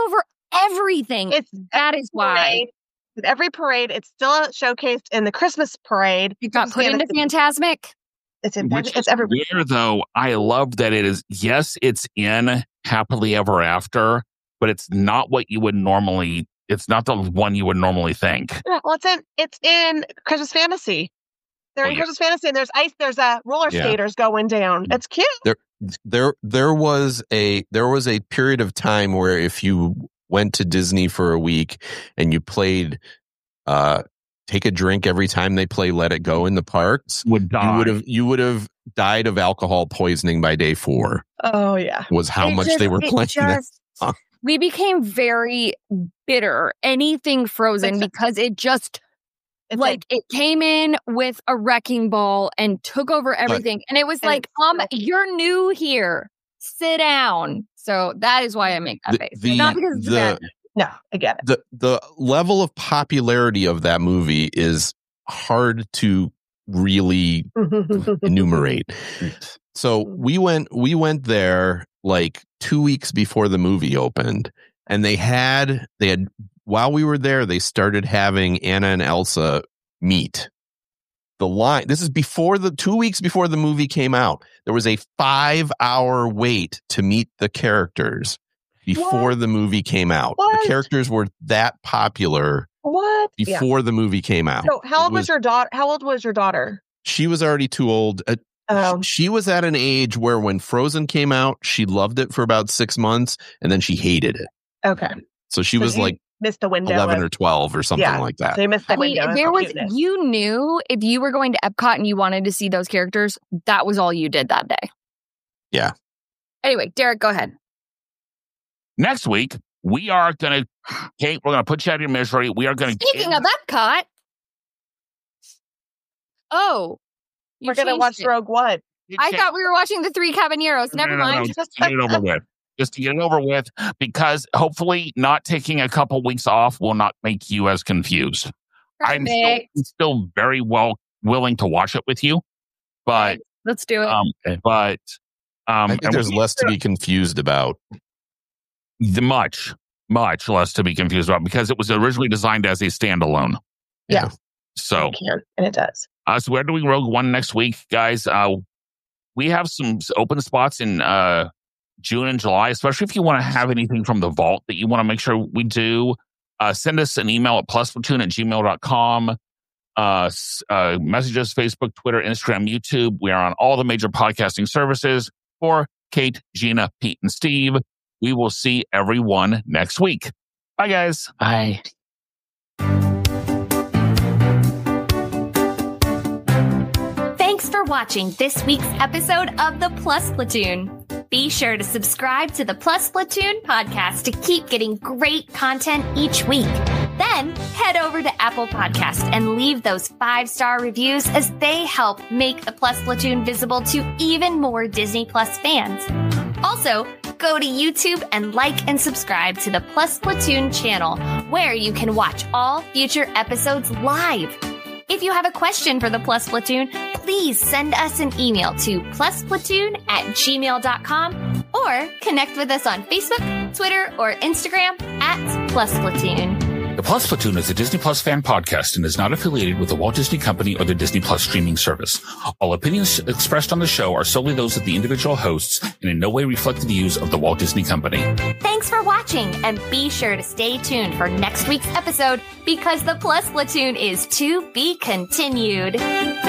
everything. It's that is why. Parade. At every parade, it's still showcased in the Christmas parade. It got put into Fantasy. Fantasmic. It's in Which it's is everywhere. weird, though. I love that it is, yes, it's in Happily Ever After, but it's not what you would normally, it's not the one you would normally think. Yeah, well, it's in it's in Christmas Fantasy. They're Oh, in yeah. Christmas Fantasy, and there's ice. There's a roller Yeah. skaters going down. It's cute. there there was a there was a period of time where if you went to Disney for a week and you played uh take a drink every time they play Let It Go in the parks, Would die. you would have you would have died of alcohol poisoning by day four. Oh yeah. Was how It much just- they were it playing that just- song. We became very bitter. Anything Frozen Exactly. because it just It's like it came in with a wrecking ball and took over everything. And it was and like, it's um, still- you're new here. Sit down. So that is why I make that The- face. the- Not because it's the- bad. no, I get it. the the level of popularity of that movie is hard to really enumerate. So we went we went there like two weeks before the movie opened, and they had they had while we were there, they started having Anna and Elsa meet. The line this is before the two weeks before the movie came out. There was a five hour wait to meet the characters before What? the movie came out. What? The characters were that popular What? Yeah. before the movie came out. So how old It was, was- your daughter? How old was your daughter? She was already too old. Uh, Um, she was at an age where when Frozen came out, she loved it for about six months and then she hated it. okay. So she So was you like missed the window. eleven of- or twelve or something Yeah. like that. So you missed the Wait, window. of there was cuteness. you knew if you were going to Epcot and you wanted to see those characters, that was all you did that day. Yeah. Anyway, Derek, go ahead. Next week, we are going to, Kate, we're going to put you out of your misery. We are going to Speaking of Epcot, oh, you We're gonna changed watch it. Rogue One. I thought we were watching the Three Caballeros. No, Never no, no, mind. no, just to get it over with. Just to get it over with, because hopefully not taking a couple weeks off will not make you as confused. I'm still, Perfect. still very well willing to watch it with you, but Let's do it. um, but um, I think and there's we- less to be confused about. the much much less to be confused about because it was originally designed as a standalone. Yeah. So, It can, and it does. uh, so we're doing Rogue One next week, guys. Uh, we have some open spots in uh, June and July, especially if you want to have anything from the vault that you want to make sure we do. Uh, send us an email at plusplatoon at gmail dot com. Uh, s- uh, message us Facebook, Twitter, Instagram, YouTube. We are on all the major podcasting services. For Kate, Gina, Pete, and Steve, we will see everyone next week. Bye, guys. Bye. Thanks for watching this week's episode of the Plus Platoon. Be sure to subscribe to the Plus Platoon podcast to keep getting great content each week. Then head over to Apple Podcast and leave those five-star reviews as they help make the Plus Platoon visible to even more Disney Plus fans. Also, go to YouTube and like and subscribe to the Plus Platoon channel, where you can watch all future episodes live. If you have a question for the Plus Platoon, please send us an email to plusplatoon at gmail dot com or connect with us on Facebook, Twitter, or Instagram at Plus Platoon. The Plus Platoon is a Disney Plus fan podcast and is not affiliated with the Walt Disney Company or the Disney Plus streaming service. All opinions expressed on the show are solely those of the individual hosts and in no way reflect the views of the Walt Disney Company. Thanks for watching, and be sure to stay tuned for next week's episode because the Plus Platoon is to be continued.